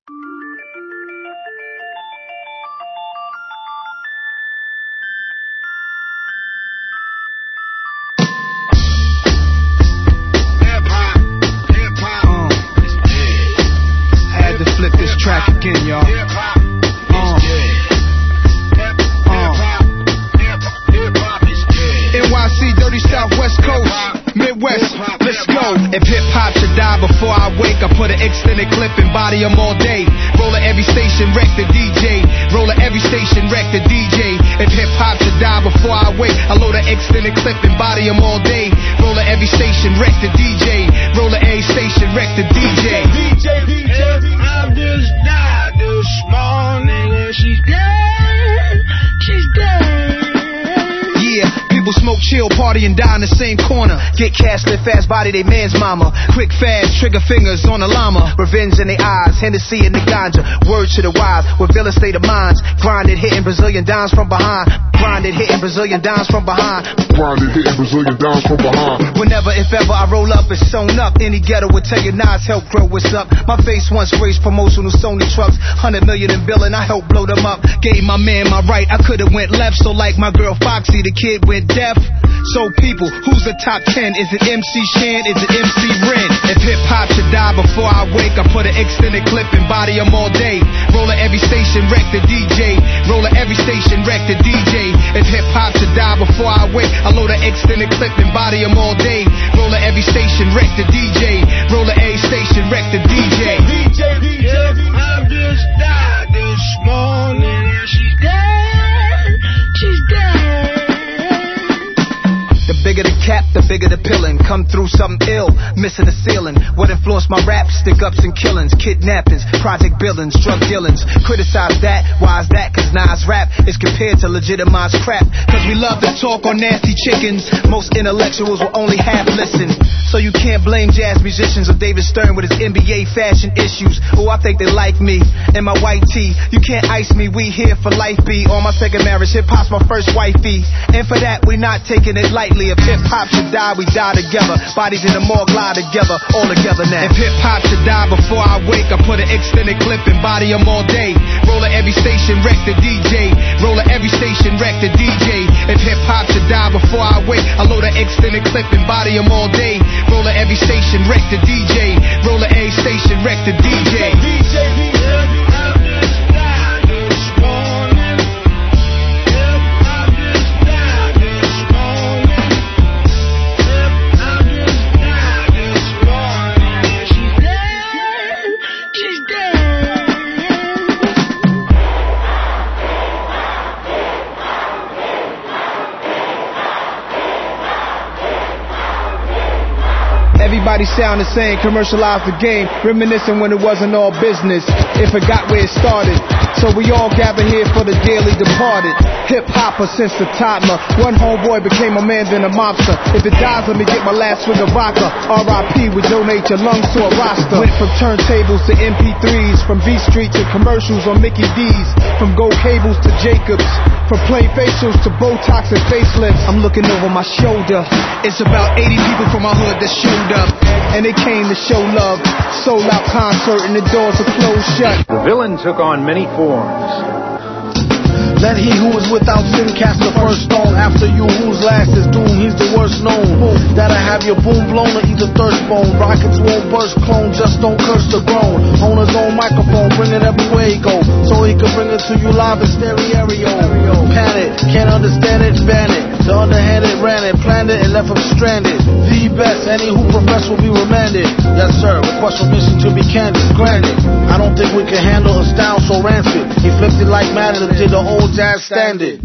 Had to flip this track again, y'all. NYC, dirty Southwest Coast, Midwest, let's go. If hip-hop should die before I wake, I put an extended clip and body them all day. Roll at every station, wreck the DJ. Roll at every station, wreck the DJ. If hip-hop should die before I wake, I load an extended clip and body them all day. Roll at every station, wreck the DJ. Roll at every station, wreck the DJ. I just died this morning and she's dead. She's dead. Yeah, people smoke, chill, party, and die in the same corner. Get cash, live fast, body they man's mama. Quick, fast, trigger fingers on the llama. Revenge in their eyes, Hennessy in the ganja. Word to the wise, with villain state of minds. Grinded, hitting Brazilian dimes from behind. Grinded, hitting Brazilian dimes from behind. Grinded, hitting Brazilian dimes from behind. Whenever, if ever, I roll up, it's sewn up. Any ghetto would tell you Nas help grow what's up. My face once graced promotional Sony trucks. 100 million in billing, I helped blow them up. Gave my man my right, I could've went left. So like my girl Foxy, the kid went deaf. So people, who's the top 10? Is it MC Shan? Is it MC Ren? If hip-hop should die before I wake, I put an extended clip and body them all day. Roll at every station, wreck the DJ. Roll at every station, wreck the DJ. If hip-hop should die before I wake, I load an extended clip and body them all day. Roll at every station, wreck the DJ. Roll at every station, wreck the DJ. I just died this morning and she's dead. She's dead. The bigger the cap, the bigger the pillin'. Come through something ill, missing the ceiling. What influenced my rap? Stick-ups and killings, kidnappings, project billings, drug dealings. Criticize that, why is that? Cause Nas rap is compared to legitimized crap. Cause we love to talk on nasty chickens. Most intellectuals will only half listen. So you can't blame jazz musicians or David Stern with his NBA fashion issues. Oh, I think they like me and my white tee. You can't ice me, we here for life, B. On my second marriage, hip-hop's my first wifey. And for that, we not taking it lightly. If hip-hop should die, we die together. Bodies in the morgue lie together, all together now. If hip-hop should die before I wake, I put an extended clip and body them all day. Roll at every station, wreck the DJ. Roll at every station, wreck the DJ. If hip-hop should die before I wake, I load an extended clip and body them all day. Roll at every station, wreck the DJ. Roll at every station, wreck the DJ. Everybody sound the same, commercialize the game, reminiscing when it wasn't all business. It forgot where it started, so we all gather here for the dearly departed. Hip-hopper since the toddler, one homeboy became a man then a mobster. If it dies, let me get my last swig of vodka. R.I.P. would donate your lungs to a roster. Went from turntables to MP3s, from V Street to commercials on Mickey D's, from gold cables to Jacobs, from plain facials to Botox and facelifts. I'm looking over my shoulder, it's about 80 people from my hood that showed up, and they came to show love. Sold out concert and the doors are closed shut. The villain took on many forms. Let he who is without sin cast the first stone. After you whose last is doomed, he's the worst known. That'll have your boom blown or either thirst bone. Rockets won't burst, clone, just don't curse the grown. On his own microphone, bring it everywhere he go, so he can bring it to you live in stereo. Panic, can't understand it, ban it. The underhanded ran it, planned it, and left him stranded. The best, any who profess will be remanded. Yes sir, request permission to be candid, granted. I don't think we can handle a style so rancid. He flipped it like Madden did the old jazz standard.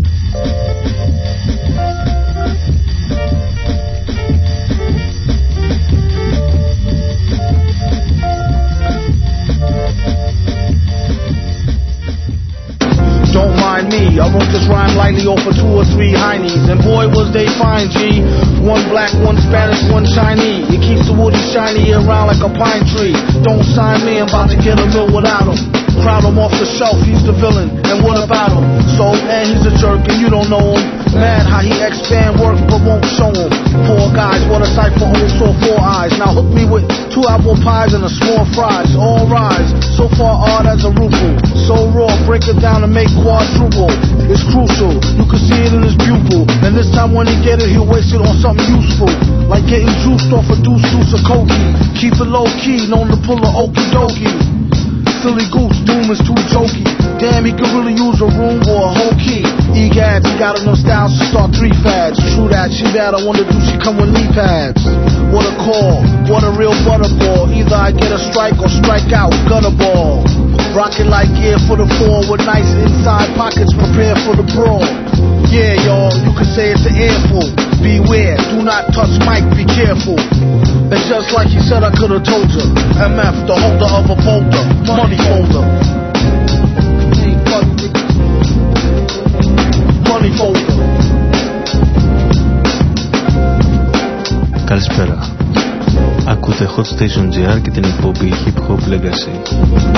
Don't mind me, I wrote this rhyme lightly over 2 or 3 heinies, and boy was they fine, G. One black, one Spanish, one Chinese. It keeps the woody shiny around like a pine tree. Don't sign me, I'm about to get a mill without him. Crowd out him off the shelf, he's the villain. And what about him? So, and he's a jerk and you don't know him. Mad how he expand work but won't show him. 4 guys, what a sight for only saw 4 eyes. Now hook me with 2 apple pies and a small fries. All rise, so far odd as a ruble. So raw, break it down and make quadruple. It's crucial, you can see it in his pupil. And this time when he get it, he'll waste it on something useful. Like getting juiced off a deuce of cokie. Keep it low key, known to pull a okie dokie. Silly goose, doom is too jokey. Damn, he could really use a room or a whole key. Egads, he got enough styles to start 3 fads. True that, she bad, I wonder do she come with knee pads. What a call, what a real butterball. Either I get a strike or strike out, gutter ball. Rockin' like gear for the fall with nice inside pockets prepared for the brawl. Yeah, y'all, you can say it's an airful. Beware, do not touch mic, be careful. And just like he said, I could've told you. MF, the holder of a folder, money folder. Money folder. Καλησπέρα. Ακούτε Hot Station GR και την εκπομπή Hip Hop Legacy.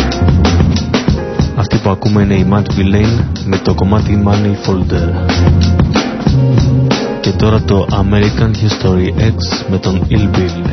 Αυτή που ακούμε είναι η Matt Villain με το κομμάτι Money Folder. Και τώρα το American History X με τον Ill Bill.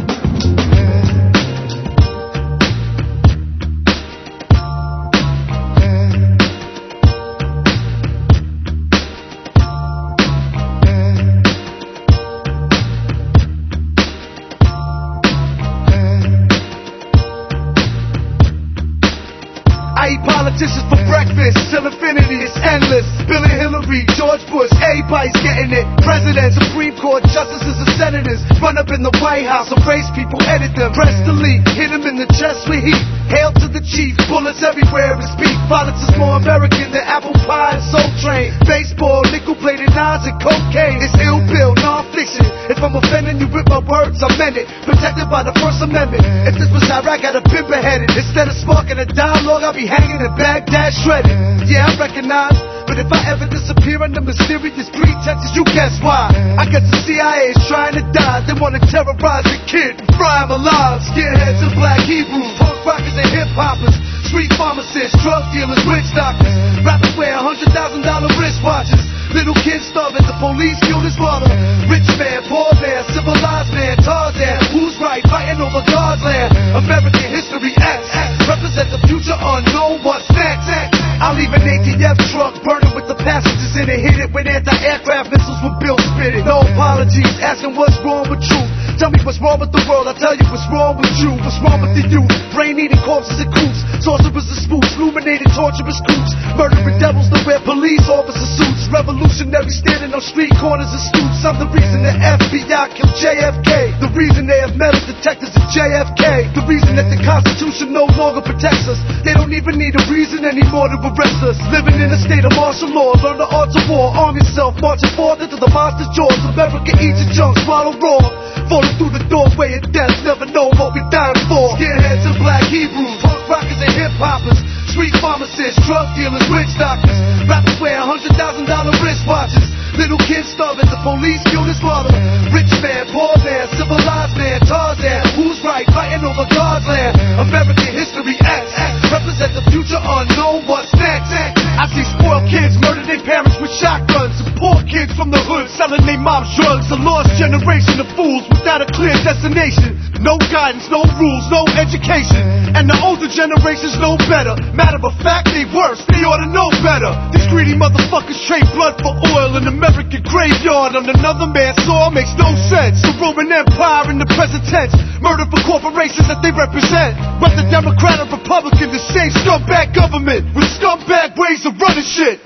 Politicians for breakfast, till infinity, it's endless. Bill and Hillary, George Bush, everybody's getting it. Presidents, Supreme Court, justices and senators run up in the White House, erase people, edit them. Press delete, hit them in the chest with heat. Hail to the chief, bullets everywhere and speak. Violence is more American than apple pie and Soul Train. Baseball, nickel-plated knives and cocaine. It's ill bill, non-fiction. If I'm offending you with my words, I meant it. Protected by the First Amendment. If this was Iraq, I'd have been beheaded. Instead of sparking a dialogue, I'll be hanging in Baghdad shredded. Yeah, I recognize, but if I ever disappear under mysterious pretexts, you guess why? I guess the CIA is trying to die. They want to terrorize the kid and fry him alive. Skinheads and black Hebrews, punk rockers and hip-hoppers, street pharmacists, drug dealers, witch doctors. Rappers wear $100,000 wristwatches. Little kids starving, the police kill his mother. Rich man, poor man, civilized man, Tarzan. Who's right, fighting over God's land? American history X, represent the future unknown, what's next? I'll leave an ATF truck burning with the passengers in it. Hit it with anti-aircraft missiles with Bill spitting. No apologies, asking what's wrong with truth. Tell me what's wrong with the world, I'll tell you what's wrong with you. What's wrong with the youth? Brain-eating corpses and coops. Sorcerers and spooks, illuminated torturous coops. Murdering devils that wear police officer suits. Revolutionaries standing on street corners and stoops. I'm the reason the FBI killed JFK. The reason they have metal detectors at JFK. The reason that the Constitution no longer protects us. They don't even need a reason anymore to arrest us. Living in a state of martial law. Learn the arts of war. Arm yourself. Marching forth into the monster's jaws. America eats your junk. Swallow raw. Falling through the doorway of death. Never know what we dying for. Skinheads and black Hebrews. Punk rockers and hip-hoppers. Street pharmacists. Drug dealers. Witch doctors. Rappers wear $100,000 wristwatches. Little kids starving. The police kill his mother. Rich man, poor man, civilized man, Tarzan. Who's right? Fighting over God's land. American history X. Represent the future unknown. What's next? I see spoiled kids murder their parents with shotguns. And poor kids from the hood selling their mom's drugs. A lost generation of fools without a clear destination. No guidance, no rules, no education. And the older generations know better. Matter of fact, they worse. They ought to know better. These greedy motherfuckers trade blood for oil in American graveyard on another man's soil makes no sense. The Roman Empire in the present tense. Murder for corporations that they represent. Whether Democrat or Republican, the same scumbag government with scumbag ways of running shit.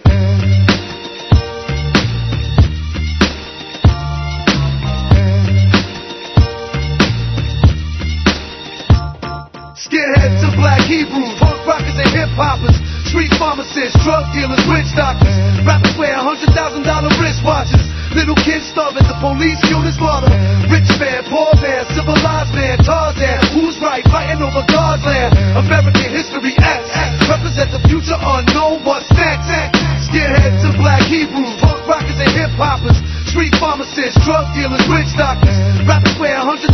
Skinheads and black Hebrews, punk rockers and hip-hoppers, street pharmacists, drug dealers, witch doctors. Rappers wear $100,000 wristwatches. Little kids starving, the police kill his mother. Rich man, poor man, civilized man, Tarzan. Who's right? Fighting over God's land. American history X. Represent the future unknown. What's next? Skinheads and black Hebrews, punk rockers and hip-hoppers, street pharmacists, drug dealers, witch doctors. Rappers wear $100,000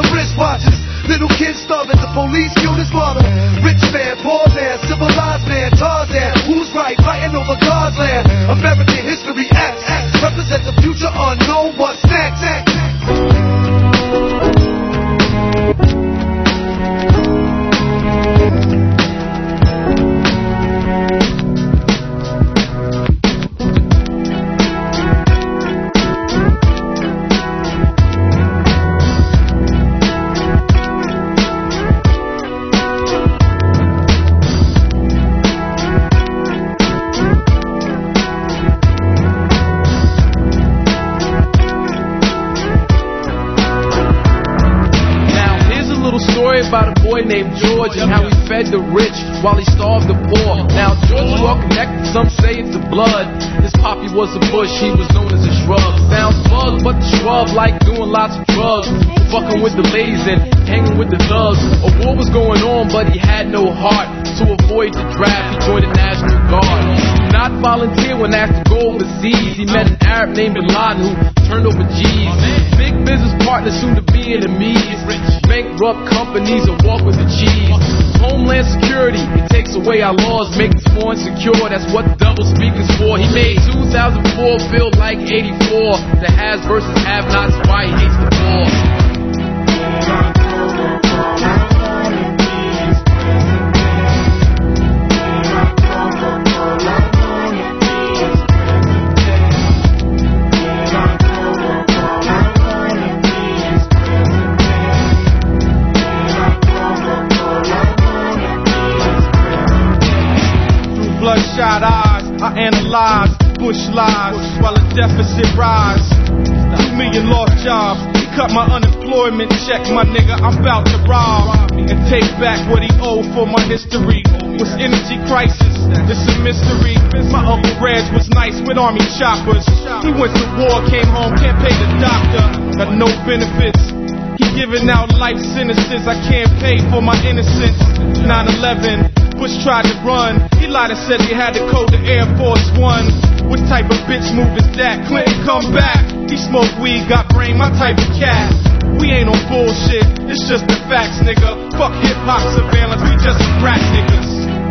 wristwatches. Little kids starving, the police kill his mother. Rich man, poor man, civilized man, named George and how he fed the rich while he starved the poor. Now George is well connected, some say it's the blood. His poppy was a bush, he was known as a shrub. Sounds bug, but the shrub like doing lots of drugs, fucking with the ladies and hanging with the thugs. A war was going on, but he had no heart. To avoid the draft, he joined the National Guard. He did not volunteer when asked to go overseas. He met an Arab named Bin Laden who turned over G's. Big business partners soon to be enemies. Bankrupt companies that walk with the cheese. Homeland security, it takes away our laws, makes us more insecure. That's what the double speaker's for. He made 2004 feel like 84. The has versus have-nots, why he hates the poor. Bloodshot eyes, I analyze bush lies while the deficit rise. 2 million lost jobs, he cut my unemployment check, my nigga, I'm about to rob and take back what he owed for my history. Was energy crisis, this a mystery. My Uncle Reg was nice with army choppers. He went to war, came home, can't pay the doctor, got no benefits. He giving out life sentences, I can't pay for my innocence. 9/11, Bush tried to run, he lied and said he had to code to Air Force One. What type of bitch move is that? Clinton come back, he smoked weed, got brain, my type of cat. We ain't on bullshit, it's just the facts, nigga. Fuck hip-hop surveillance, we just rap niggas.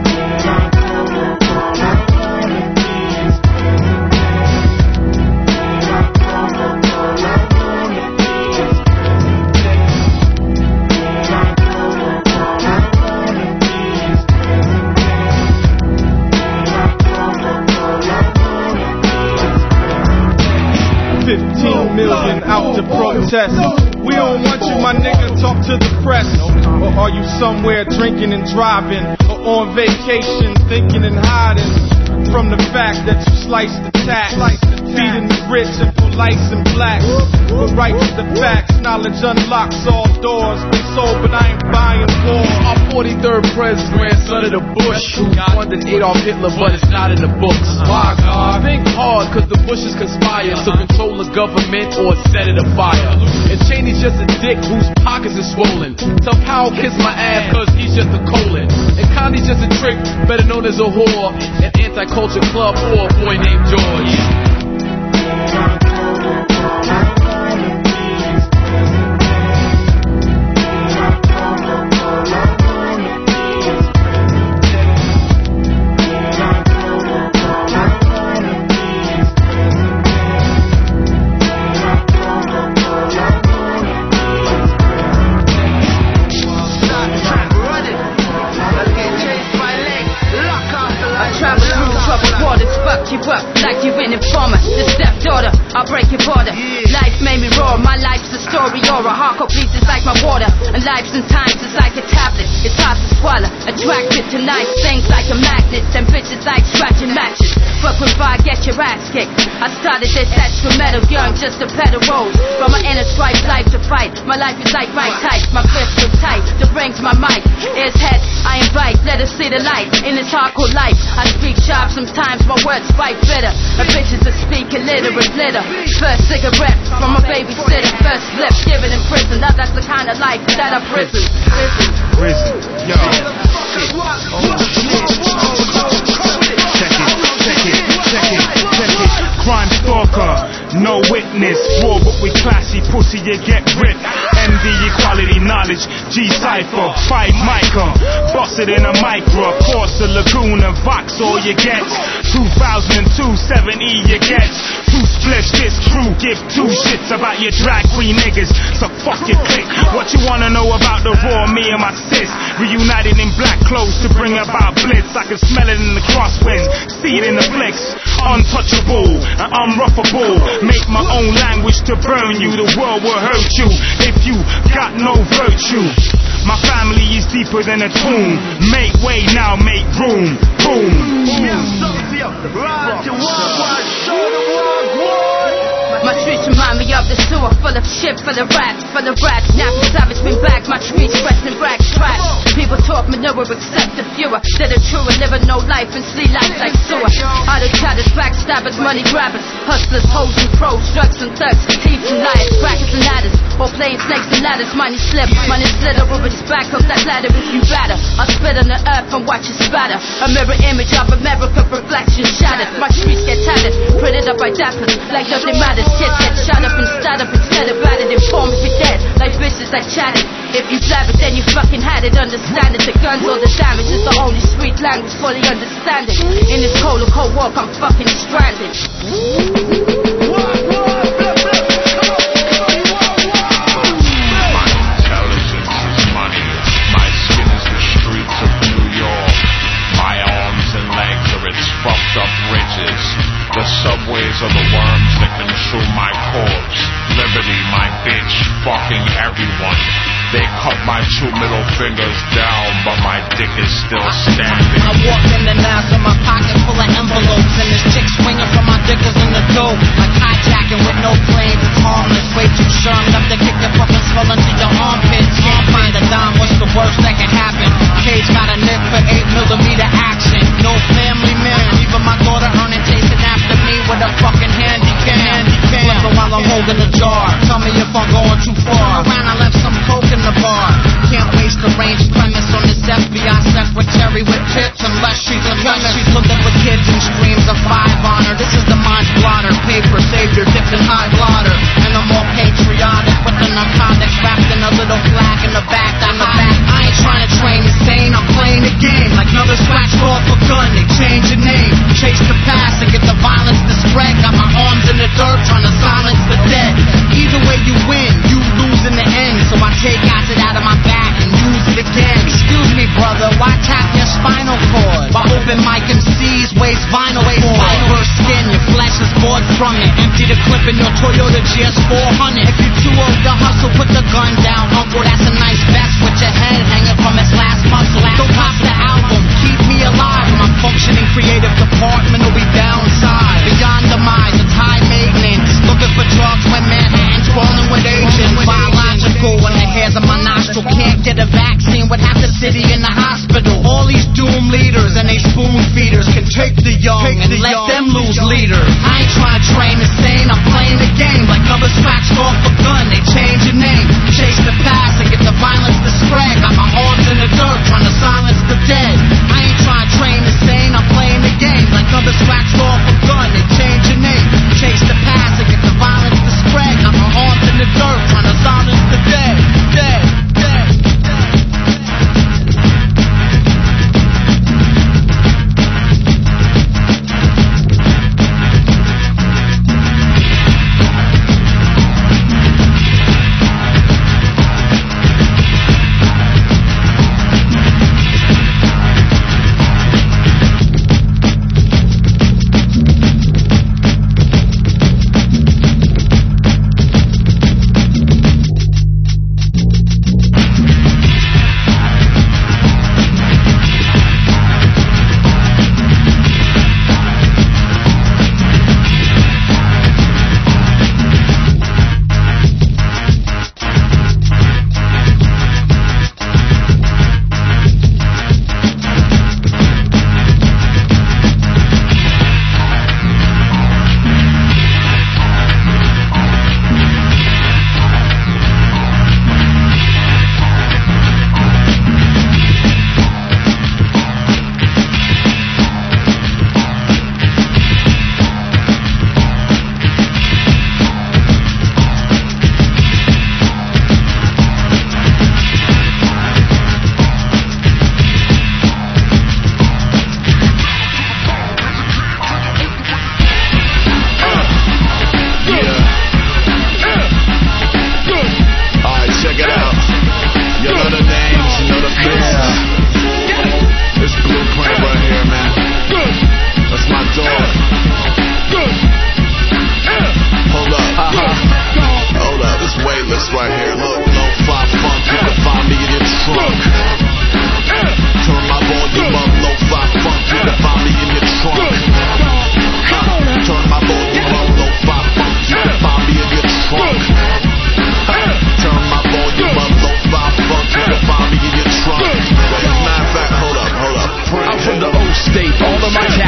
Million out to protest. We don't want you, my nigga, talk to the press. Or are you somewhere drinking and driving, or on vacation thinking and hiding from the fact that you sliced the tax, feeding the rich and police and blacks? But right to the facts, knowledge unlocks all doors. They sold, but I ain't buying more. Our 43rd president, grandson of the Bush, who funded Adolf Hitler, but it's not in the books. My God, think hard, cause the Bushes conspire to control the government or set it afire. And Cheney's just a dick whose pockets are swollen. Tell Powell kiss my ass, cause he's just a colon. And Condi's just a trick, better known as a whore, an anti-culture club or a boy named George. Like you're an informer, the stepdaughter, I'll break your border. Life made me raw, my life's a story or a hardcore piece is like my water. And life sometimes is like a tablet, it's hard to swallow. Attracted to nice things like a magnet, and bitches like scratching matches. Fuck if I get your ass kicked. I started this instrumental young just to pedal rolls. From my inner strife, life to fight. My life is like Mike Tyson, my fist is tight. The rings my mic, ears head, I invite. Let us see the light in this hardcore life. I speak sharp, sometimes my words fight bitter. And bitches that speak illiterate litter. First cigarette from a babysitter. First flip given in prison. Now that's the kind of life that I prison. Yo. Check it. Crime stalker, no witness. Raw but with classy pussy, you get ripped. MD equality knowledge, G-Cypher, 5 micro. Boss it in a micro. Corsa, Laguna, Vox, all you get. 2002, 7E, you get. 2 splits, this crew give 2 shits about your drag queen niggas. So fuck your clique. What you wanna know about the raw, me and my sis? Reunited in black clothes to bring about blitz. I can smell it in the crosswind, see it in the flicks. Untouchable and unruffable. Make my own language to burn you. The world will hurt you if you got no virtue. My family is deeper than a tomb. Make way now, make room. Boom. My streets remind me of the sewer, full of shit for the rats. Nappy savage been back, my streets resting black tracks. People talk manure, accept the fewer that are true and living no life and see life like sewer. Idle chatters, backstabbers, money grabbers, hustlers, hoes and pros, drugs and thugs, thieves and liars, brackets and ladders, or playing snakes and ladders. Money slip, money slither over his back of that ladder if you batter. I spit on the earth and watch it spatter. A mirror image of America, reflection shattered. My streets get tattered, printed up by dappers, like nothing matters. Kids get shot up and start up instead of battered. Inform if you're dead, like bitches I chatted. If you blab it, then you fucking had it. Understand it, the guns or the damage is the only sweet language fully understanding. In this cold walk, I'm fucking stranded. The subways are the worms that consume my corpse. Liberty, my bitch, fucking everyone. They cut my 2 middle fingers down, but my dick is still standing. I walked in the house with my pocket full of envelopes, and this chick swinging from my dickers in the dope. Like hijacking with no brains, it's harmless. Way too sure enough to kick your fucking skull into your armpits. Can't find a dime, what's the worst that can happen? Cage got a nick for 8mm action. No family man, even my daughter earning chasing after me with a fucking handy cam. Flipping while I'm holding a jar. Tell me if I'm going too far. Around, I left some coke in the bar. Can't waste the range premise on this FBI secretary with tips unless she's a chemist. She's looking for kids and streams of 5 on her. This is the mind blotter. Paper savior dipped in high blotter. And I'm more patriotic with the narcotics wrapped in a little flag in the back. I ain't trying to train insane, I'm playing the game. Like another scratch off a gun, they change the name. Chase the past and get the violence to spread. Got my arms in the dirt trying to silence the dead. Either way you win, you lose in the end. So I take acid out of my back and use it again. Excuse me brother, why tap your spinal cord? Why open mic MCs waste vinyl cord? First skin, your flesh is bored from it. Empty the clip in your Toyota GS 400. If you're too old to hustle, put the gun down. Uncle, that's a nice vest with your head hanging from its last muscle. Don't pop the album, keep me alive. My functioning creative department will be downside. Beyond demise, it's high maintenance. Looking for drugs when Manhattan's rolling with agents. Biological when the hairs of my nostril can't get a vaccine. Would have the city in the hospital. All these doom leaders and they spoon feeders can take the young and let them lose leaders. I ain't trying to train insane, I'm playing the game. Like other scratched off a gun, they change your name. Chase the past and get the violence to spread. Got my arms in the dirt trying to silence the dead. I ain't trying to train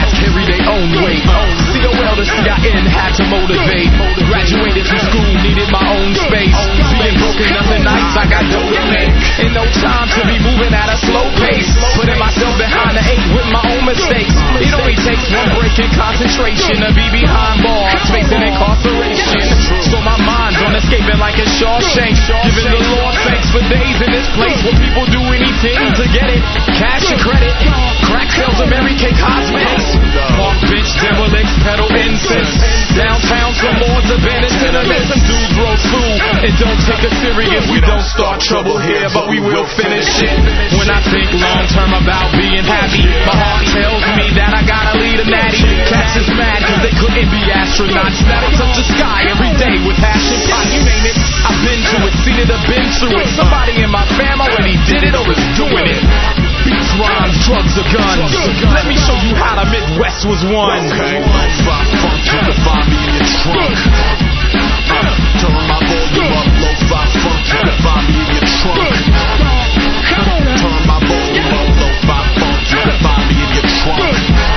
cats carry their own weight. COL to CIN had to motivate. Graduated from school, needed my own space. Being broken, nothing nice, I got dough to make. Ain't no time to be moving at a slow pace. Putting myself behind the 8 with my own mistakes. It only takes one break in concentration to be behind bars, facing incarceration. So my mind's on escaping like a Shawshank. Giving the Lord thanks for days in this place where people do anything to get it. Cash or credit, crack sales of Mary Kay Cosmetics. Park bench derelicts, pedal incense. Downtown some lords abandoned tenements. Some dudes roast food and don't take us serious. We don't start trouble here, but we will finish it. When I think long term about being happy, my heart tells me that I gotta lead a natty. Cats is mad cause they couldn't be astronauts. That'll touch the sky every day with passion pot. You name it, I've been to it, seen it, I've been through it. Somebody in my fam already did it or is doing it. Beats, rhymes, drugs, or guns. Let me show you how the Midwest was won. Okay, lo-fi funk, you can find me in your trunk. Turn my volume up, lo-fi funk, you can find me in your trunk. Turn my volume up, lo-fi funk, you can find me in your trunk.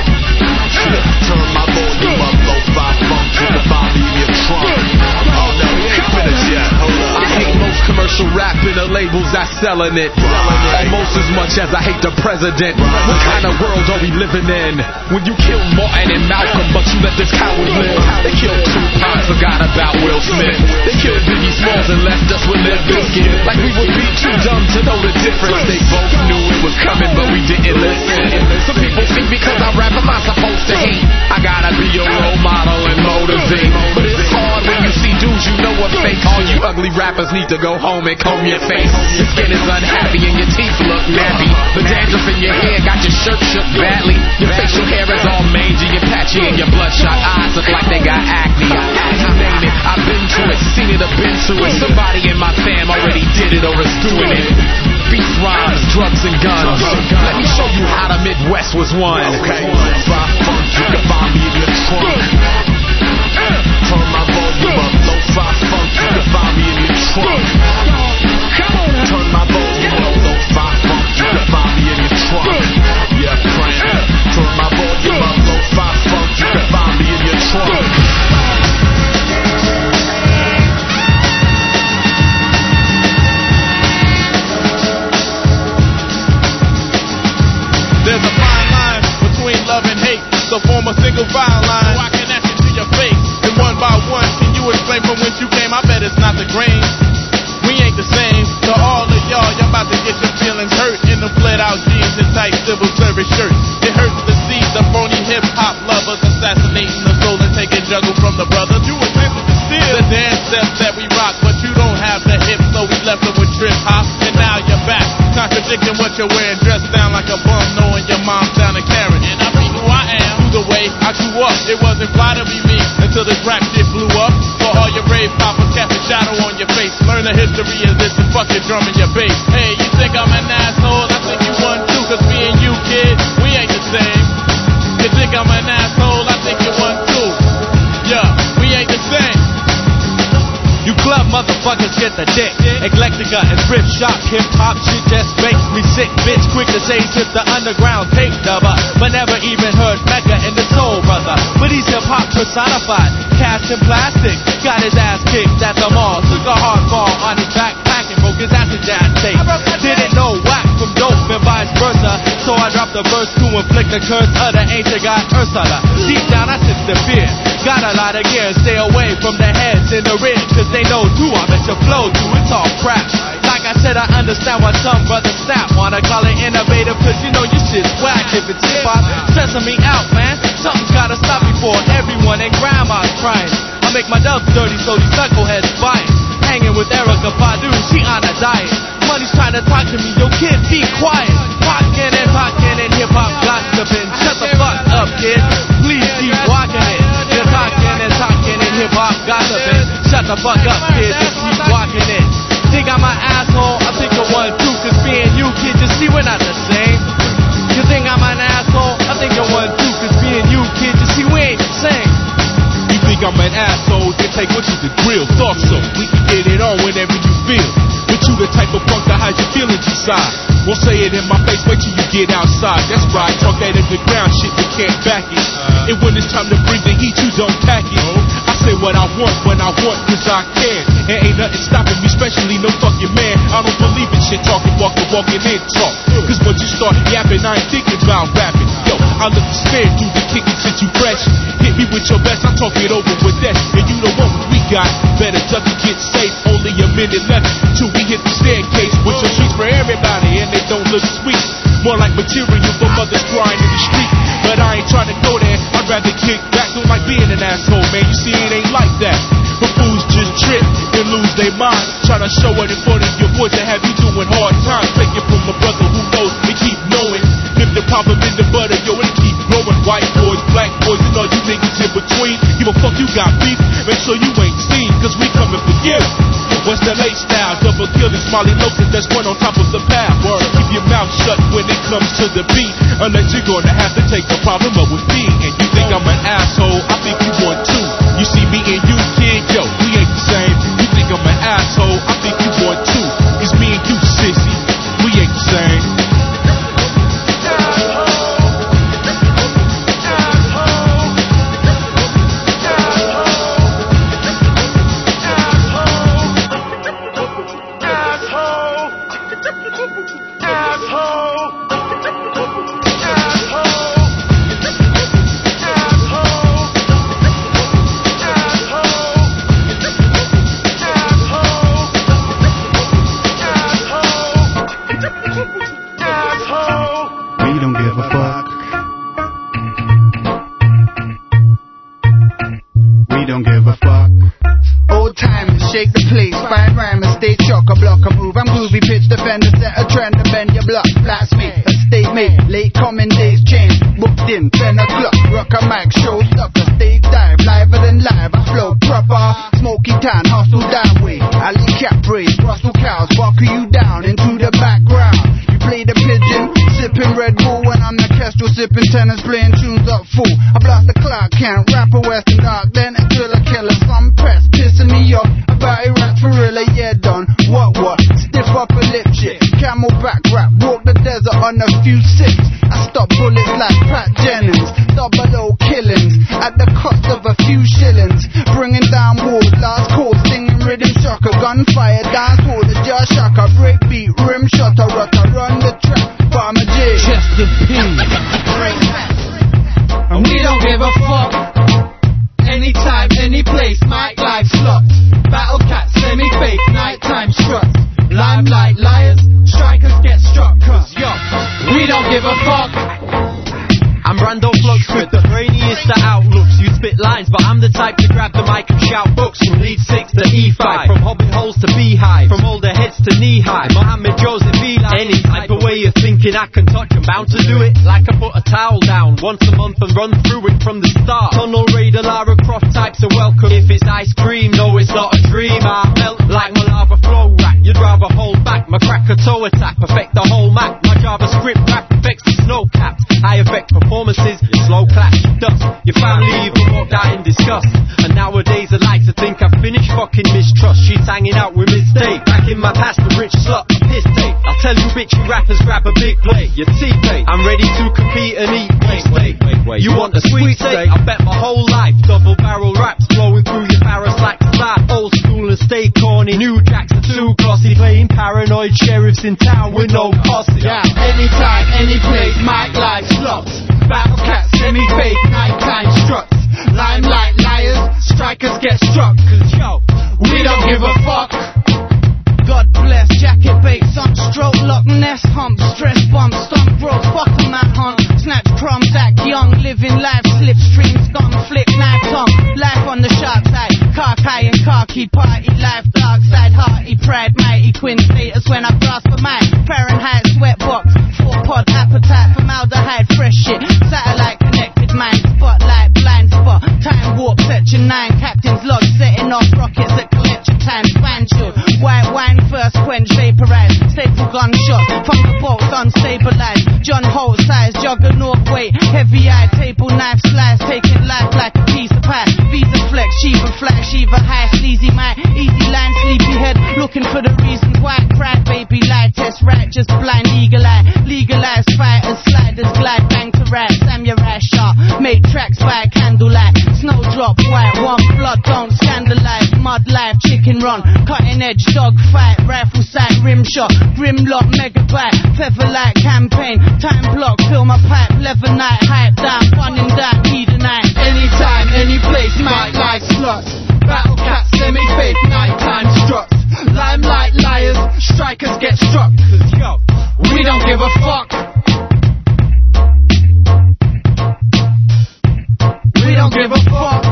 Turn my volume up, lo-fi funk, you can find me in your trunk. Oh no, we ain't finished yet, hold up. I hate most commercial rap and the labels that's selling it. Almost as much as I hate the president. What kind of world are we living in? When you kill Martin and Malcolm, but you let this coward live. They killed Tupac, forgot about Will Smith. They killed Biggie Smalls and left us with Limp Bizkit. Like we would be too dumb to know the difference. They both knew it was coming, but we didn't listen. Some people think because I rap, am I supposed to hate? I gotta be your role model and motivate. But it's hard when you see dudes you know are fake. All you ugly rappers need to go home and comb your face. Your skin is unhappy and your teeth look nappy. The dandruff in your hair got your shirt shook badly. Your facial hair is all mangy and patchy, and your bloodshot eyes look like they got acne. You name it, I've been to it, seen it, I've been through it. Somebody in my fam already did it or is doing it. Beats, rhymes, drugs, and guns. Let me show you how the Midwest was won. Okay, lo-fi funk, you can find me in your trunk. Turn my volume up, lo-fi funk, you can find me in your trunk. Turn my volume up, lo-fi funk, you can find me in your trunk. Yeah, friend. Turn my volume up, lo-fi funk, you can find me in your trunk. There's a fine line between love and hate, so form a single file line so I can etch it to your face. And one by one, can you explain from whence you came? I bet it's not the grain. We ain't the same. To all of y'all about to get your feelings hurt in the bled out jeans and tight civil service shirts. It hurts to see the phony hip hop lovers assassinating the soul and taking juggle from the brothers. You attempted to steal the dance steps that we rock, but you don't have the hips, so we left them with trip hop. And now you're back, contradicting what you're wearing, dressed down like a bum, knowing your mom's down to Karen. And I be who I am, through the way I grew up. It wasn't fly to be me until this rap shit blew up. For all your rave poppers, cast a shadow on your face. Learn the history of this and fuck your drum and your bass. Hey, you think I'm an asshole? I think you one too, cause me and you, kid, we ain't the same. You think I'm an asshole? I think you one too. Yeah, we ain't the same. You club motherfuckers get the dick. Eclectica and thrift shop, hip hop shit just makes me sick. Bitch, quick to say to the underground tape dubber, but never even heard Mecca and the Soul Brother. But he's hip hop personified, cast in plastic. Got his ass kicked at the mall, took a hard fall on his backpack and broke his acid jazz tape. Didn't know whack from dope and vice versa, so I dropped the verse to inflict the curse of the ancient god Ursula. Deep down I sense the fear, got a lot of gear, stay away from the heads in the rear, cause they know too I bet your flow too, it's all crap. Like I said, I understand why some brothers snap, wanna call it innovative cause you know your shit's whack. If it's hip hop, sesame out man, something's gotta stop before everyone and grandma's crying. I make my dubs dirty so these knuckleheads bite. Hanging with Erica Badu, she on a diet. Money's trying to talk to me, yo kid, be quiet. Talking and hip hop gossiping. Shut the fuck up, kid. Please keep walking it. You're talking and hip hop gossiping. Shut the fuck up, kid. Just keep walking it. Think I'm an asshole? I think you're one too. Cause me and you, kid, just see we're not the same. You think I'm an asshole? I think you're one too. Cause me and you, kid, just see we ain't the same. You think I'm an asshole? Then take what you the grill. Thought so. We can get it on whenever you feel. But you the type of punk that hides your feelings inside. Won't say it in my face, wait till you get outside. That's right, talk that in the ground shit, we can't back it. time to bring the heat, you don't pack it. I say what I want when I want, cause I can. And ain't nothing stopping me, especially no fucking man. I don't believe in shit talking, walking in talk. Cause once you start yapping, I ain't thinking about rapping. Yo, I look scared through the kicking since you fresh. Hit me with your best, I talk it over with that. And you know what we got, better duck and get safe. Only a minute left till we hit the staircase. With some treats for everybody and they don't look sweet. More like material for mothers crying in the street. But I ain't trying to go there, I'd rather kick back. Don't like being an asshole, man, you see it ain't like that. But fools just trip and lose their mind. Trying to show it in front of your boys to have you doing hard times. Take it from a brother who knows and keep knowing. Nip the problem in the butter, yo, and keep growing. White boys, black boys, and all you niggas in between. Give a fuck, you got beef, make sure you ain't seen, cause we coming for you. What's the late style? Double kill is Molly Locust, that's one on top of the pile. Word. Keep your mouth shut when it comes to the beat, unless you're gonna have to take the problem up with me. And you think I'm an asshole, I think you want to. You see me and you, kid, yo, we ain't the same. You think I'm an asshole, I think you want to. It's me and you, sissy, we ain't the same. I can touch, I'm bound to do it like I put a towel down once a month and run through it from the start. Tunnel raider, Lara Croft types are welcome. If it's ice cream, no, it's not a dream. I melt like my lava flow rack. You'd rather hold back my cracker toe attack, perfect the whole map. My JavaScript rap affects the snow caps. I affect performances, you slow clash, dust. Your family even walked out in disgust. And nowadays I'd like to think I've finished fucking mistrust. She's hanging out with Miss Dave. Back in my past, the rich slut, a piss tape. I'll tell you bitchy rappers, grab a big plate. Your teammate, I'm ready to compete and eat. Wait. You want a sweet steak? I bet my whole life. Double barrel raps flowing through your paraslack slap. Old school and stay corny. New jacks are too glossy. Playing paranoid sheriffs in town with no posse. Yeah. Anytime, any place, mic live slots. Battle cats, semi-fake, nighttime struts. Limelight liars, strikers get struck. Cause yo, we don't give a fuck. God bless, jacket bait, sunstroke, Loch Ness hump, stress bump, stump growth, fuck a man hunt, snatch crumbs, act young, living life, slipstreams, gun flick, knife tongue, life on the sharp side, Carkai and khaki, party life, dark side, hearty, pride, mighty, queen status when I grasp for mine, Fahrenheit, sweatbox, 4-pod appetite, formaldehyde, fresh shit, satellite connected mind, spotlight, blind spot, time warp, section 9, captain's log, setting off rockets at collection time, span chill, white wine, first quench, vaporize, staple gunshot, thunderbolts unstabilized, John Holt size, juggernaut weight, heavy eye, table knife slice, taking life like a piece of pie, Visa flex, Shiva flash, Shiva high, sleazy mind, easy line, sleepy head, looking for the reasons why, cry baby, lie, test right, just blind, eagle eye, legalize fighters, sliders, glide, bang to right, samurai sharp, Make tracks by candlelight, snowdrop white, one blood don't scandalize, mud life, chicken run, cutting edge, dog fight, rifle sight, rim shot, grimlock, megabyte, featherlight campaign, time block, fill my pipe, leather night, hype down, fun and down, need a night, anytime, any place, night life sluts, battle cats, semi-fake, nighttime struts, limelight liars, strikers get struck, 'cause yo, we don't give a fuck. We don't give a fuck.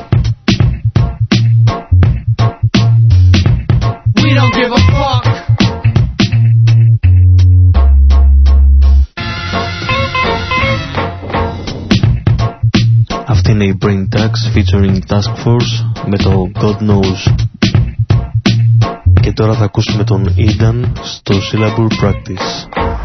We don't give a fuck. Αυτή είναι η Brain Tax featuring Task Force με το God Knows. Και τώρα θα ακούσουμε τον Eden στο Syllable Practice.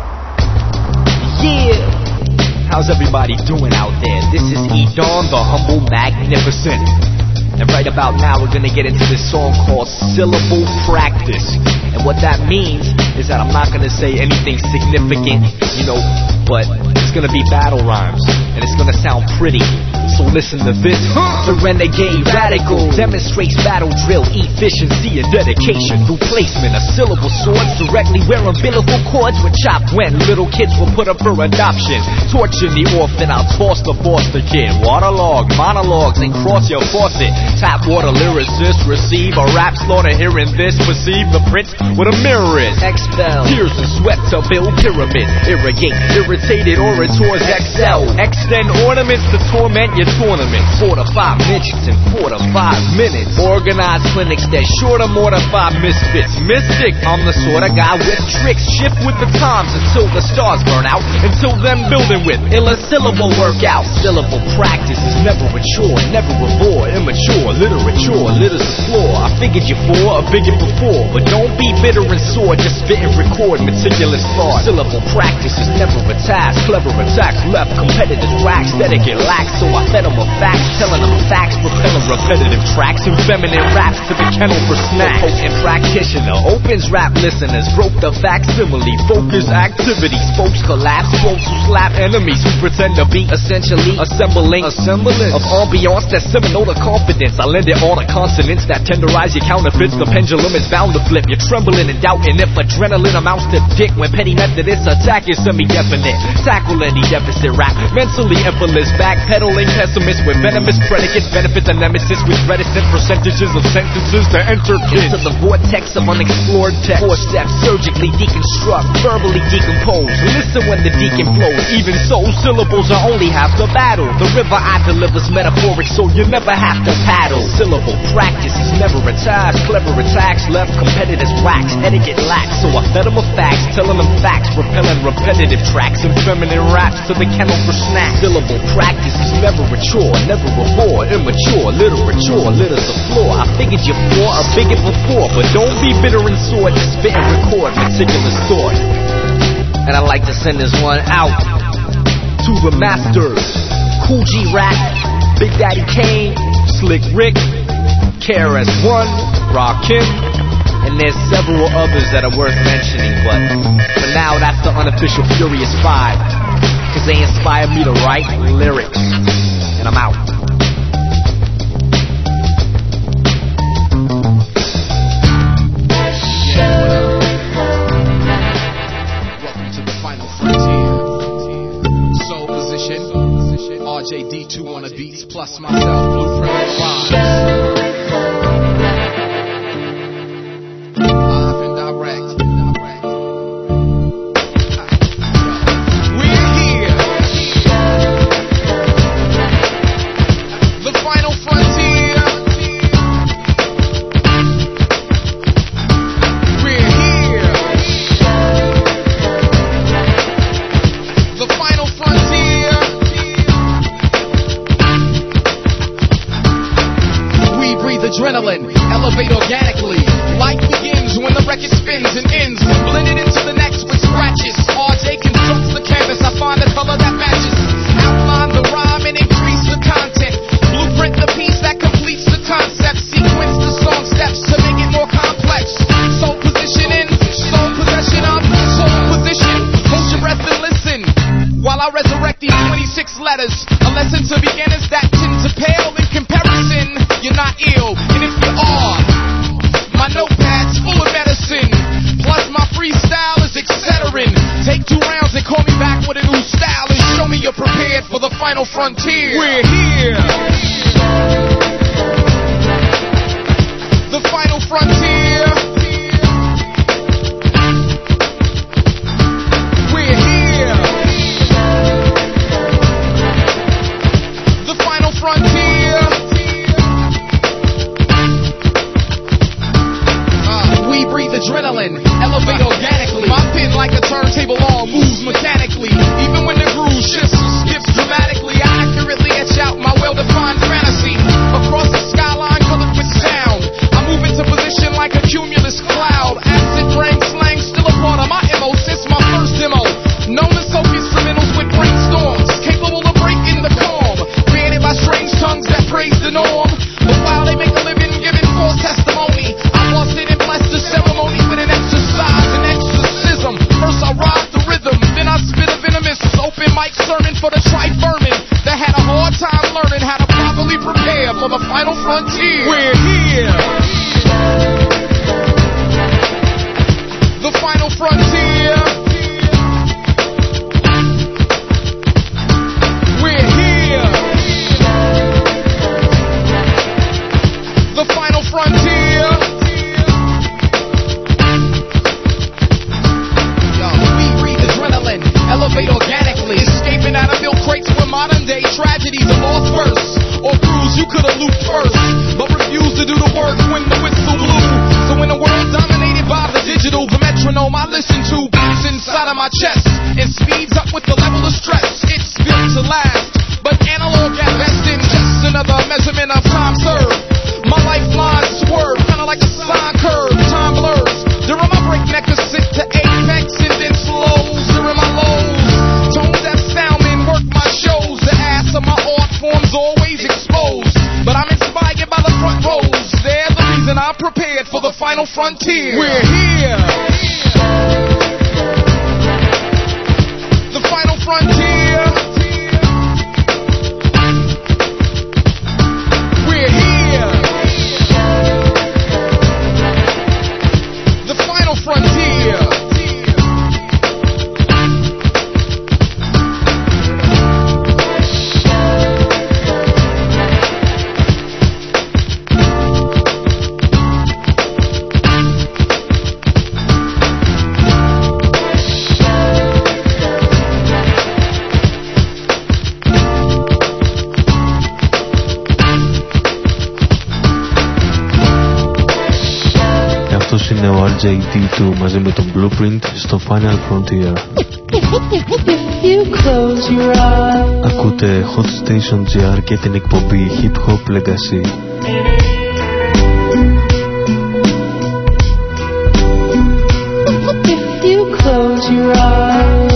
Yeah! How's everybody doing out there? This is Edon, the humble magnificent. And right about now we're gonna get into this song called Syllable Practice. And what that means is that I'm not gonna say anything significant, you know, but it's gonna be battle rhymes. And it's gonna sound pretty. So listen to this. The renegade radical demonstrates battle drill, efficiency and dedication through placement of syllable swords directly where umbilical cords were chopped when little kids were put up for adoption. Torture the orphan, I'll toss the foster kid. Waterlog, monologues and cross your faucet. Tap water lyricist, receive a rap slaughter hearing this. Perceive the prince what a mirror is. Expel tears and sweat to build pyramids. Irrigate irritated orators excel. Extend ornaments to torment your tournaments. 4 to 5 midgets in 4 to 5 minutes. Organize clinics that sure to mortify misfits. Mystic, I'm the sort of guy with tricks. Shift with the times until the stars burn out. Until then building with illa syllable workout. Syllable practice is never mature, never a bore. Immature literature, litters the floor. I figured you for a bigot before, but don't be bitter and sore. Just spit and record meticulous thought. Syllable practice is never a task. Clever attacks left competitors wax. Etiquette lax, so I fed them with facts, telling them facts, propelling repetitive tracks and feminine raps to the kennel for snacks. Potent practitioner opens rap listeners, broke the facsimile, focus activity, spokes collapse, quotes who slap enemies who pretend to be essentially assembling of ambiance that's seminal to confidence. I lend it all to consonants that tenderize your counterfeits. The pendulum is bound to flip. You're trembling and doubting if adrenaline amounts to dick when petty Methodists attack is semi-definite. Tackle any deficit rap, mentally effortless, backpedaling pessimist with venomous predicates, benefit the nemesis with reticent percentages of sentences to enter kids. Into the vortex of unexplored text. 4 steps, surgically deconstruct, verbally decompose. Listen when the deacon flows. Even so, syllables are only half the battle. The river I deliver's metaphoric, so you never have to paddle. Syllable practice is never a task. Clever attacks left competitors wax. Etiquette lax, so I fed them with facts, telling them facts, repelling repetitive tracks and feminine raps to the kennel for snacks. Syllable practice is never a chore, never a bore. Immature literature litters the floor. I figured you for a bigot before, but don't be bitter and sore. Just spit and record meticulous thought. And I'd like to send this one out to the masters: Cool G Rap, Big Daddy Kane, Slick Rick, KRS-One, Rakim, and there's several others that are worth mentioning, but for now that's the unofficial Furious 5, cause they inspired me to write lyrics. And I'm out. Welcome to the final frontier. Soul position, RJD2 on the beats, plus myself, Blueprint of Rhymes. Live and direct. We're here. The final frontier. We're here. The final frontier. We breathe adrenaline, elevate organically. Life begins when the record spins and ends, blended into the next with scratches. RJ consults the canvas, I find the color that matches. Outline the rhyme and increase the content. Blueprint the piece that completes the concept. Sequence the song steps to make it more complex. Soul position in, soul possession of, soul position. Hold your breath and listen while I resurrect these 26 letters. lesson to beginners that tend to pale in comparison. You're not ill, and if you are, my notepad's full of medicine. Plus my freestyle is etc. Take 2 rounds and call me back with a new style and show me you're prepared for the final frontier. We're here. The final frontier. We're here. The final frontier. We breathe adrenaline, elevate organically. My pen like a turntable all moves mechanically. Even when the groove shifts or skips dramatically, I accurately etch out my well-defined fantasy. Across the skyline colored with sound, I move into position like a cumulus cloud. Acid rain slang still a part of my MO since my first demo. Known as soak instrumentals with brainstorms, capable of breaking the calm. Created by strange tongues that praise the norm. But while they make a living giving false testimony, I lost it and blessed the ceremony with an exercise, an exorcism. First I ride the rhythm, then I spit a venomous open mic sermon for the tri-vermin that had a hard time learning how to properly prepare for the final frontier. We're here. The final frontier. We're here. The final frontier. Elevate organically, escaping out of milk crates with modern day tragedy. The lost verse or bruise you could have looped first, but refused to do the work when the whistle blew. So in a world dominated by the digital, the metronome I listen to beats inside of my chest and speeds up with the level of stress. It's built to last, but analog at best in just another measurement of time served. My lifeline swerve, kinda like a sine curve. Time blurs during my breakneck ascent to apex and then slows during my lows. Tone deaf soundmen work my shows. The ass of my art form's always exposed, but I'm inspired by the front rows. They're the reason I'm prepared for the final frontier. We're here. The final frontier. We're here. The final frontier. Είναι ο RJD του μαζί με τον Blueprint στο Final Frontier. Ακούτε Hot Station GR και την εκπομπή Hip Hop Legacy. If you close your eyes,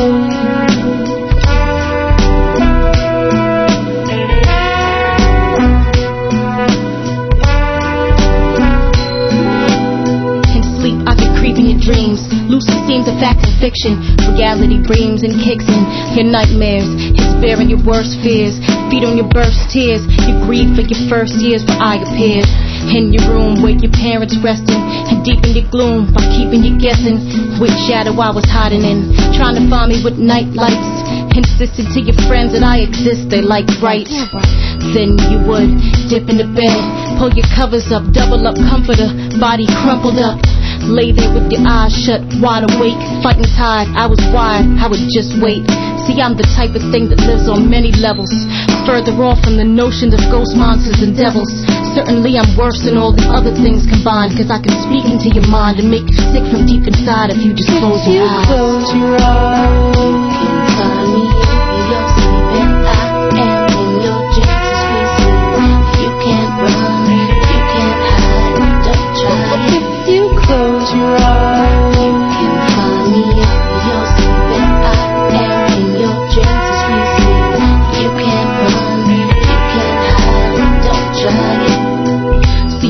dreams, lucid seems a fact and fiction. Reality dreams and kicks in your nightmares. It's bearing your worst fears. Feed on your burst tears. You grieve for your first years where I appeared. In your room where your parents resting, and deep in your gloom by keeping you guessing which shadow I was hiding in. Trying to find me with night lights. Insisted to your friends that I exist, they like right. Then you would dip in the bed, pull your covers up, double up comforter, body crumpled up. Lay there with your eyes shut, wide awake, fighting tide. I was wide, I would just wait. See, I'm the type of thing that lives on many levels, further off from the notion of ghost monsters and devils. Certainly I'm worse than all the other things combined, cause I can speak into your mind and make you sick from deep inside if you just close your eyes. Close your eyes. You can find me in your sleep and I am in your dreams as we sleep. You can't run, you can't hide, don't try it. If you close your eyes, you can find me in your sleep and I am in your dreams as we sleep. You can't run, you can't hide, don't try it. See, I'm the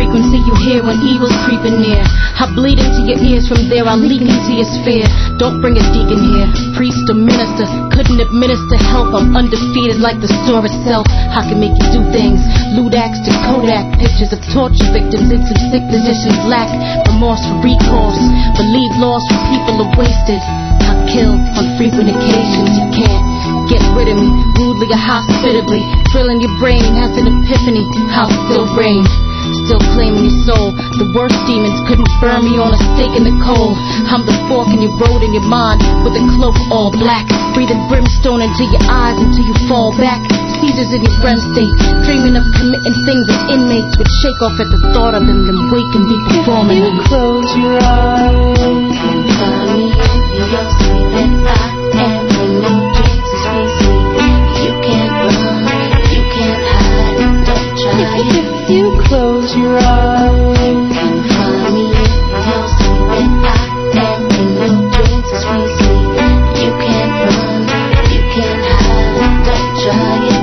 frequency you hear when evil's creeping near. I bleed into your ears, from there I leak into your sphere. Don't bring a deacon here, priest or minister. Couldn't administer help, I'm undefeated like the sword itself. I can make you do things, Ludax to Kodak. Pictures of torture victims in some sick positions lack remorse for recourse. Believe laws for people are wasted. I kill on frequent occasions, you can't get rid of me, rudely or hospitably. Drilling your brain has an epiphany, I'll still reign. Still claiming your soul. The worst demons couldn't burn me on a stake in the cold. I'm the fork in your road in your mind, with a cloak all black. Breathing brimstone into your eyes until you fall back. Seizures in your REM state, dreaming of committing things that inmates would shake off at the thought of them, then wake and be performing. If you close your eyes and find me in your sleeping eye, and when your dreams is sleep, you can't run, you can't hide, don't try it. If you close your eyes and find me in your sleeping eye, and when your dreams is sleep, you can't run, you can't hide, don't try it.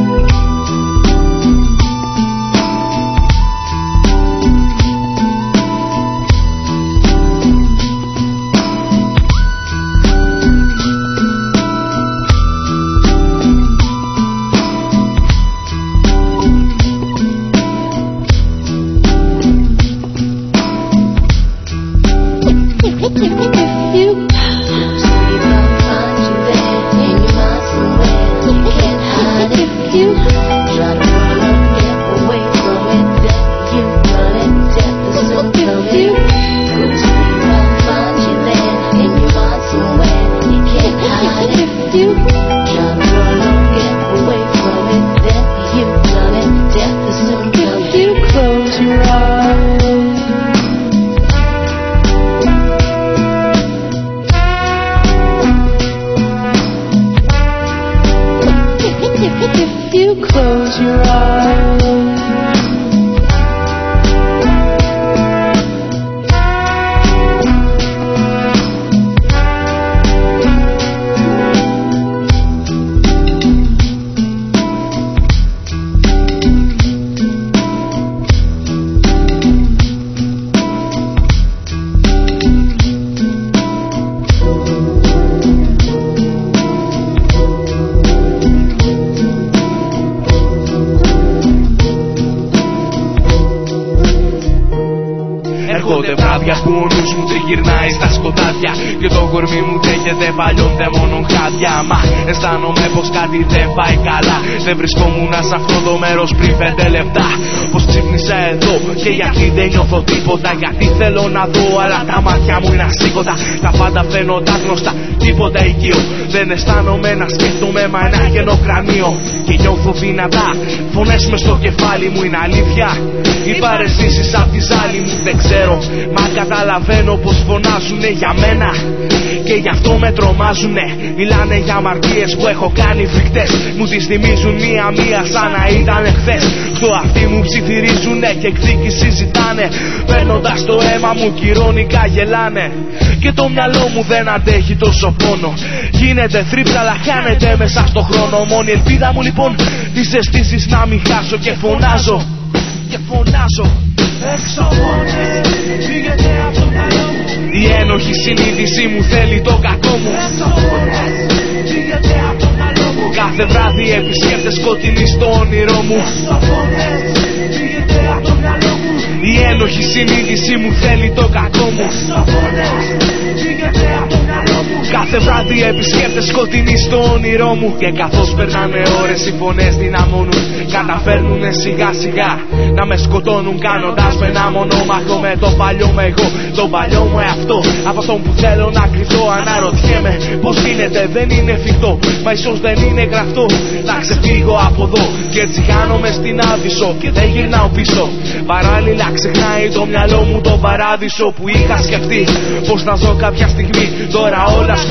Που ο νους μου τριγυρνάει στα σκοτάδια και το κορμί μου τρέχεται παλιών δαιμόνων χάδια. Μα αισθάνομαι πως κάτι δεν πάει καλά. Δεν βρισκόμουν σε αυτό το μέρος πριν 5 λεπτά. Πως ξύπνησα εδώ και γιατί δεν νιώθω τίποτα. Γιατί θέλω να δω αλλά τα μάτια μου είναι ασήκωτα. Τα πάντα φαίνονται γνωστά, τίποτα οικείο. Δεν αισθάνομαι να σκέφτομαι μα ένα κενό κρανίο. Και νιώθω δυνατά, φωνές μες στο κεφάλι μου είναι αλήθεια. Οι παρεσίσεις απ' τη ζάλη μου δεν ξέρω. Μα καταλαβαίνω πως φωνάζουνε για μένα και γι' αυτό με τρομάζουνε. Μιλάνε για αμαρτίες που έχω κάνει φρικτές. Μου τις θυμίζουν μία-μία σαν να ήταν χθες. Στο αυτί μου ψιθυρίζουνε και εκδίκη συζητάνε. Παίρνοντας το αίμα μου κι ηρωνικά γελάνε. Και το μυαλό μου δεν αντέχει τόσο πόνο. Γίνεται θρύψα αλλά χάνεται μέσα στο χρόνο. Μόνη ελπίδα μου λοιπόν τις αισθήσεις να μην χάσω. Και φωνάζω, και φωνάζω έξω φωνές, φύγετε από το μυαλό μου. Η ένοχη συνείδηση μου θέλει το κακό μου. Έξω φωνές, φύγετε από το μυαλό μου. Κάθε βράδυ επισκέπτες σκοτεινή στο όνειρό μου. Έξω φωνές, φύγετε από το μυαλό μου. Η ένοχη συνείδηση μου θέλει το κακό μου. Έξω φωνές, φύγετε από το μυαλό μου. Κάθε βράδυ επισκέπτες σκοτεινή στο όνειρό μου. Και καθώς περνάνε ώρες οι φωνές δυναμώνουν. Καταφέρνουνε σιγά σιγά να με σκοτώνουν κάνοντας με ένα μονόμαχο με το παλιό με εγώ. Το παλιό μου εαυτό, από αυτόν που θέλω να κρυφτώ. Αναρωτιέμαι πως γίνεται, δεν είναι εφικτό. Μα ίσως δεν είναι γραφτό να ξεφύγω από εδώ. Και έτσι χάνομαι στην άβυσσο και δεν γυρνάω πίσω. Παράλληλα ξεχνάει το μυαλό μου τον παράδεισο που είχα σκεφτεί. Πως να ζω κάποια στιγμή, τώρα όλα σκοτεινά.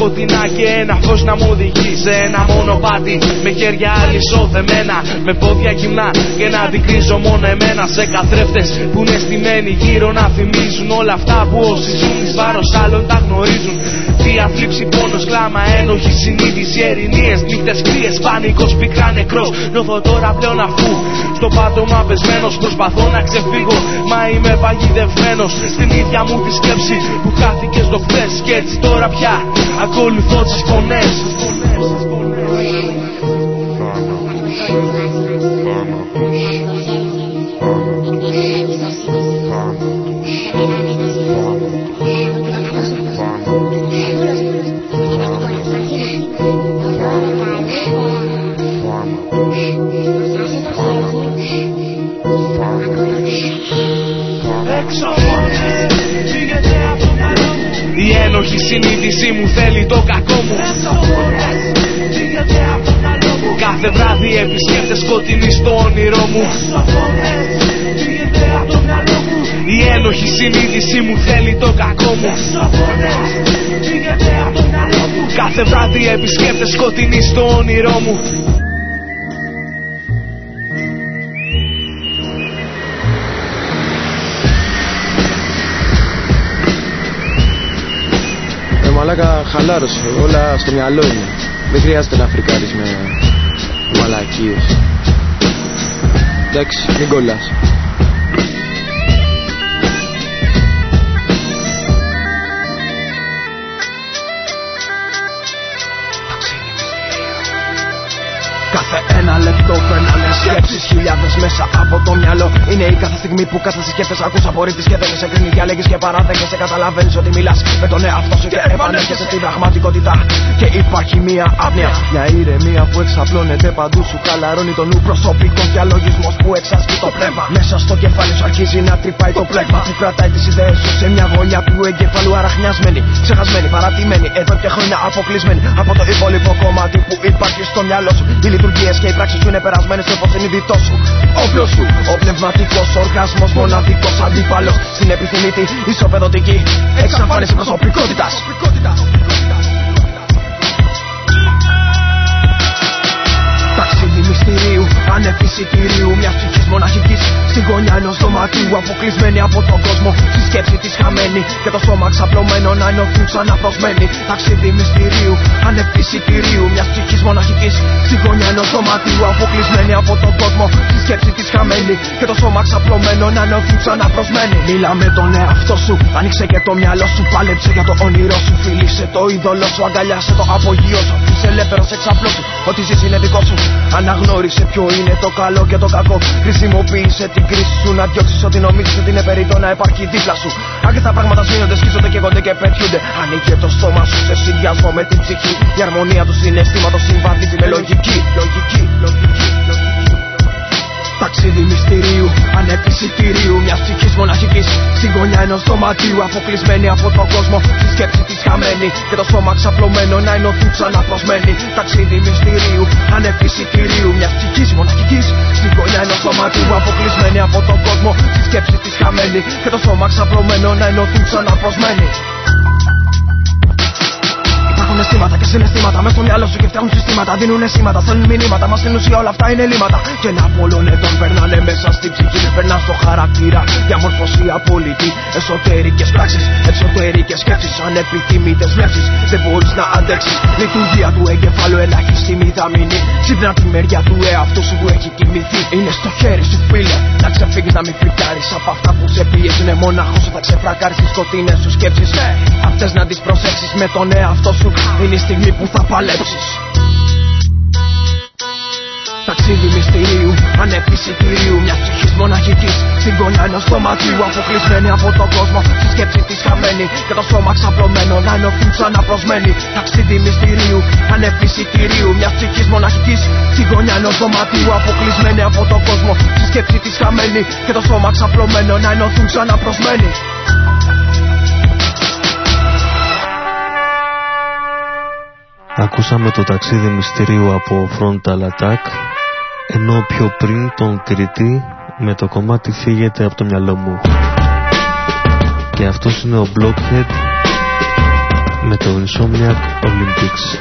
φωτεινά και ένα φως να μου οδηγεί σε ένα μονοπάτι. Με χέρια αλυσοδεμένα, με πόδια γυμνά και να αντικρίζω μόνο εμένα. Σε καθρέφτες που είναι στημένοι γύρω να θυμίζουν όλα αυτά που όσοι ζουν εις βάρος άλλων τα γνωρίζουν. Βία, θλίψη, πόνος, κλάμα, ένοχη συνείδηση, ερηνίες, νύχτες κρύες, πανικός, πικρά, νεκρός. Νιώθω τώρα πλέον αφού στο πάτωμα πεσμένος προσπαθώ να ξεφύγω, μα είμαι παγιδευμένος στην ίδια μου τη σκέψη που χάθηκε στο χθες. Και έτσι τώρα πια ακολουθώ τις φωνές. Η ένοχη συνείδησή μου θέλει το κακό μου. Κάθε βράδυ επισκέπτες σκοτεινή στο όνειρό μου. Η ένοχη συνείδησή μου θέλει το κακό μου. Κάθε βράδυ επισκέπτες σκοτεινή στο όνειρό μου. Μαλάκα, χαλάρωσε, όλα στο μυαλό είναι. Δεν χρειάζεται να φρικάρεις με μαλακίες. Εντάξει, μην κολλάς. Κάθε ένα λεπτό περνάνε σκέψεις, χιλιάδες μέσα από το μυαλό. Είναι η κάθε στιγμή που κάθεσαι σκέφτεσαι, ακούς απορρίπτεις και δεν σε κρίνει. Διαλέγεις και παράδεκεσαι, καταλαβαίνεις ότι μιλάς με τον εαυτό σου και επανέρχεσαι στην πραγματικότητα. Και υπάρχει μία άπνοια, μια ηρεμία που εξαπλώνεται παντού σου. Χαλαρώνει το νου, προσωπικός διαλογισμός που εξασκεί το πνεύμα. Μέσα στο κεφάλι σου αρχίζει να τρυπάει το πλέγμα που κρατάει τις ιδέες σου σε μια γωνιά του εγκεφαλού αραχνιασμένη, ξεχασμένη, παρατημένη. Εδώ και χρόνια αποκλεισμένη από το υπόλοιπο κομμάτι που υπάρχει στο μυαλό σου. Οι λειτουργίες και οι πράξεις σου είναι περασμένες στο υποσυνείδητό σου. Όπλος σου, ο πνευματικός οργασμός, μοναδικός αντίπαλος στην επιθυμητή ισοπεδωτική εξαφάνιση προσωπικότητας. Ταξίδι μυστηρίου, ανεφυσιτηρίου μιας ψυχής μοναχικής στη γωνιά ενός δωματίου, αποκλεισμένη από τον κόσμο. Στη σκέψη της χαμένη και το σώμα ξαπλωμένο να ενωθούν ξανά προσμένοι. Ταξίδι μυστηρίου, ανεφυσιτηρίου μιας ψυχής μοναχικής στη γωνιά ενός δωματίου, αποκλεισμένη από τον κόσμο. Στη σκέψη της χαμένη και το σώμα ξαπλωμένο να ενωθούν ξανά προσμένοι. Μίλα με τον εαυτό σου, άνοιξε και το μυαλό σου, πάλεψε για το όνειρό σου. Φίλησε το είδωλό σου, αγκαλιάσε το απογείο σου. Είσαι ελεύθερος, εξαπλώσου, ό,τι ζεις είναι δικό σου. Αναγνώρισε ποιο είναι το καλό και το κακό. Χρησιμοποίησε την κρίση σου να διώξεις ό,τι νομίζεις ότι είναι περιττό να υπάρχει δίπλα σου. Αν και τα πράγματα σβήνονται, σκίζονται, καίγονται και πετιούνται. Ανοίγε το στόμα σου σε συνδυασμό με την ψυχή. Η αρμονία του συναισθήματος συμβαδίζει με λογική. Ταξίδι μυστηρίου, ανεπισιτηρίου μιας ψυχής μοναχικής στη γωνιά ενός δωματίου, αποκλεισμένη από τον κόσμο. Στη σκέψη της χαμένη και το σώμα ξαπλωμένο να ενωθούν ξανά προσμένοι. Ταξίδι μυστηρίου, ανεπισιτηρίου μιας ψυχής μοναχικής στη γωνιά ενός δωματίου, αποκλεισμένη από τον κόσμο. Στη σκέψη της χαμένη και το σώμα ξαπλωμένο να ενωθούν ξανά προσμένοι. Υπάρχουν αισθήματα και συναισθήματα μες στο μυαλό σου και φτιάχνουν συστήματα. Δίνουν σήματα, στέλνουν μηνύματα. Μα στην ουσία όλα αυτά είναι λύματα. Και να πολλών ετών περνάνε μέσα στη ψυχή. Περνά στο χαρακτήρα, διαμόρφωση απόλυτη. Εσωτερικές πράξεις, εξωτερικές σκέψεις. Ανεπιθύμητες βλέψεις. Δεν μπορείς να αντέξεις. Λειτουργία του εγκεφάλου ελάχιστη μηδαμινή. Ξύπνα τη μεριά του εαυτού σου που έχει κοιμηθεί. Είναι στο χέρι σου, φίλε. Να ξεφύγεις, να μην φρικάρεις από αυτά που σε πιέζουν. Μονάχος θα ξεφρακάρεις τις σκοτεινές σου σκέψεις. Αυτές να τις προσέξεις με τον εαυτό σου. Είναι η στιγμή που θα παλέψεις. Ταξίδι μυστηρίου, ανεπισιτηρίου μιας ψυχής μοναχικής στην γωνιά ενός δωματίου, αποκλεισμένη από τον κόσμο. Στη σκέψη της χαμένη και το σώμα ξαπλωμένο να ενωθούν ξανά προσμένοι. Ταξίδι μυστηρίου, ανεπισιτηρίου μιας ψυχής μοναχικής στην γωνιά ενός δωματίου, αποκλεισμένη από τον κόσμο. Στη σκέψη της χαμένη και το σώμα ξαπλωμένο να ενωθούν ξανά προσμένοι. Ακούσαμε το ταξίδι μυστηρίου από Frontal Attack, ενώ πιο πριν τον Κριτή με το κομμάτι φύγεται από το μυαλό μου. Και αυτός είναι ο Blockhead με το Insomniac Olympics.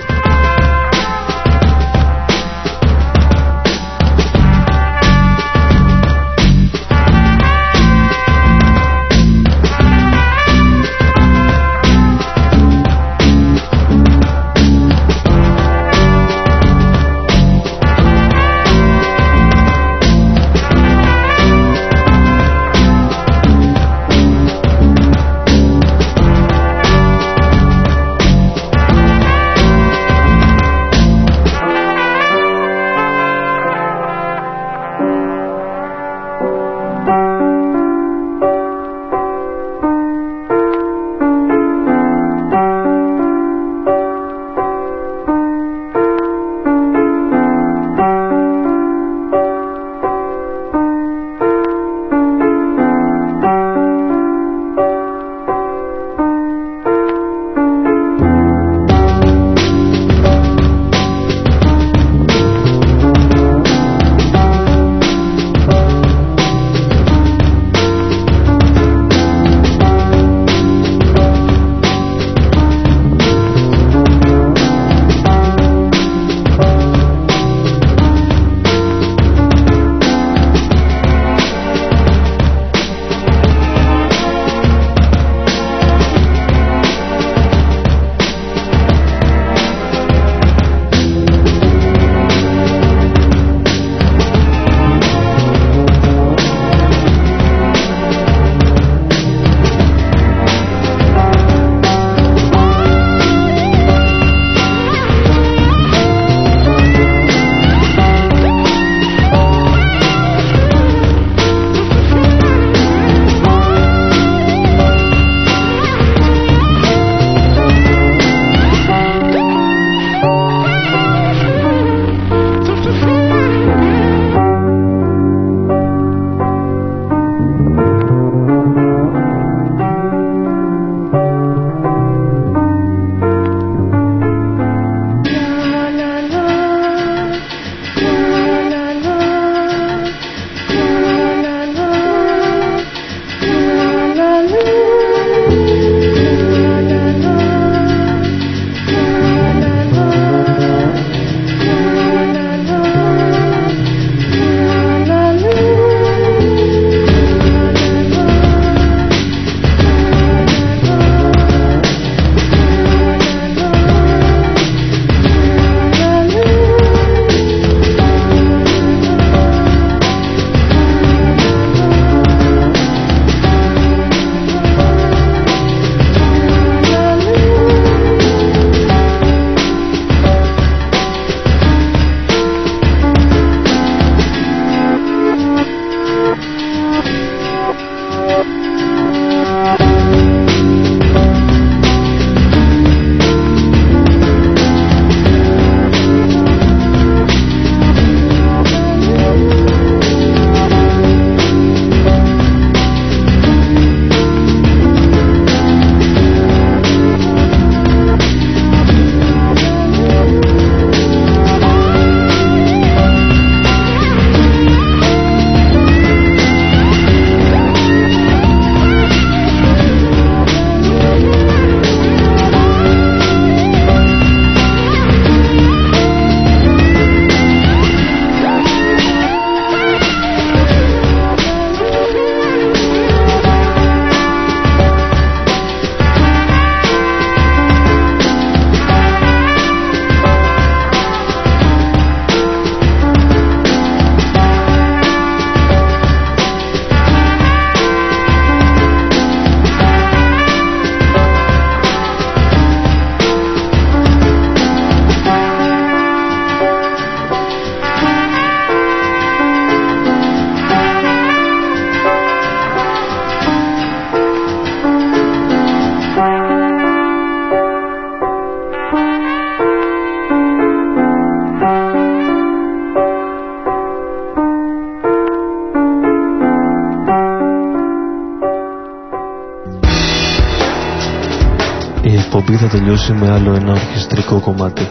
εκπομπή θα τελειώσει με άλλο ένα ορχιστρικό κομμάτι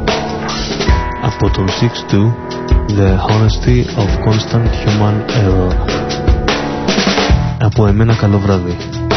από τον 6-2, The Honesty of Constant Human Error. Από εμένα καλό βράδυ.